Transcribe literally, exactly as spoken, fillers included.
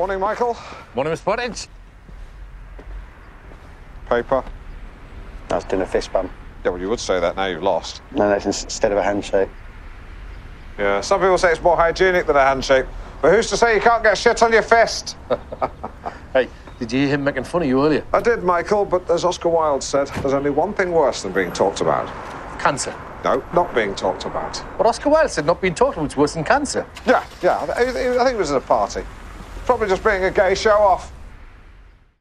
Morning, Michael. Morning, Miss Pottage. Paper. That's dinner fist bump. Yeah, well, you would say that now you've lost. No, that's instead of a handshake. Yeah, some people say it's more hygienic than a handshake, but who's to say you can't get shit on your fist? Hey, did you hear him making fun of you earlier? I did, Michael, but as Oscar Wilde said, there's only one thing worse than being talked about. Cancer. No, not being talked about. But Oscar Wilde said not being talked about was worse than cancer. Yeah, yeah, I, I think it was at a party. Probably just being a gay show-off.